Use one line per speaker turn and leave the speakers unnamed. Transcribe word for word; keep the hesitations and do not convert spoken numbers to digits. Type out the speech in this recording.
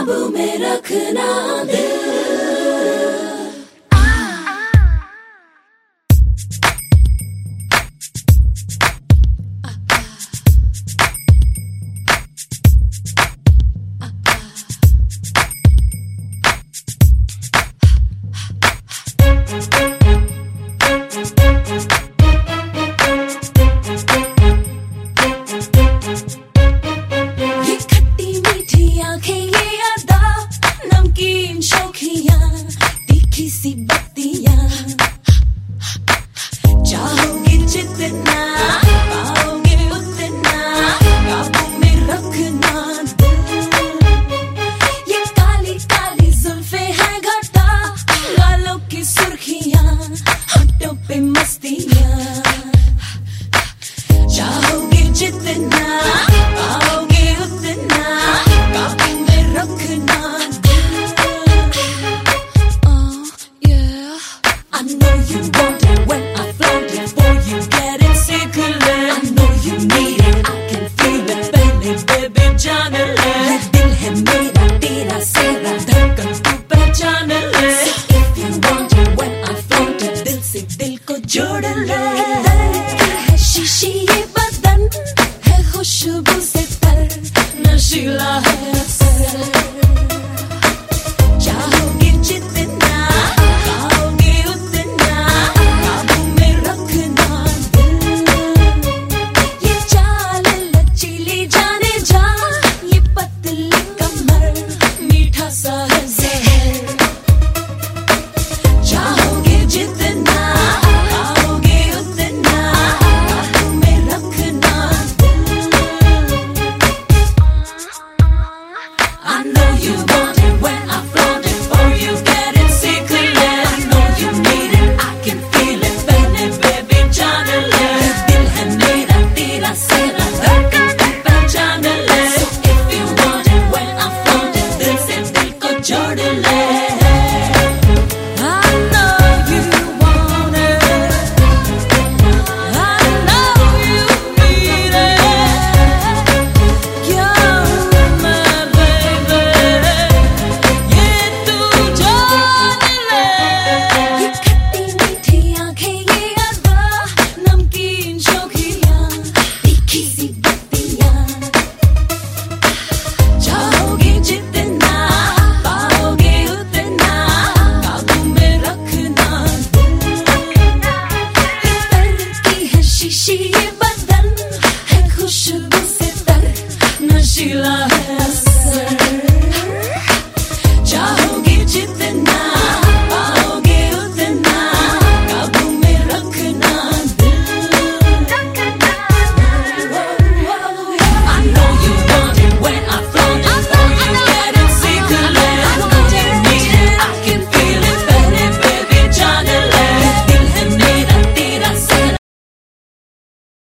काबू में रखना दिल। चाहोगे जितना पाओगे उतना, काबू में रखना दिल। ये काली काली जुल्फे हैं घटा, गालों की सुर्खियां, होठों पे मस्तियां। चाहोगे जितना पाओगे उतना, काबू में रखना दिल। Oh yeah, I know you want it when I flaunt it, boy you get it secretly. I know you need it, I can feel it, baby, baby जान ले। ये दिल है मेरा तेरा सेरा, धड़कन तू पहचान ले। So if you want it when I flaunt it, दिल से दिल को जोड़ ले। है शीशी ये बदन, है खुशबू से तर, नशीला है असर। चाहोगे जितना पाओगे उतना, काबू में रखना दिल। ये चाल लचीली जाने जा, ये पतली कमर, मीठा सा है ज़हर। चाहोगे जितना पाओगे उतना, काबू में रखना दिल। I know you want it when I flaunt it, or you get it secretly. I know you need it, I can feel it, baby, baby जान ले। दिल है मेरा तेरा सेरा, धड़कन तू पहचान ले। So if you want it when I flaunt it, दिल से दिल को जोड़ ले। I know you want it, I know you need it, you're my baby, ये तू जान ले। ये खट्टी मीठी आंखें, ये अदा, नमकीन शोखियां, तीखी सी बत्तियां। चाहोगे जितना पाओगे उतना, काबू में रखना दिल। ये तड़की है शीशी ये बदन, है खुशबू से तर, नशीला है असर।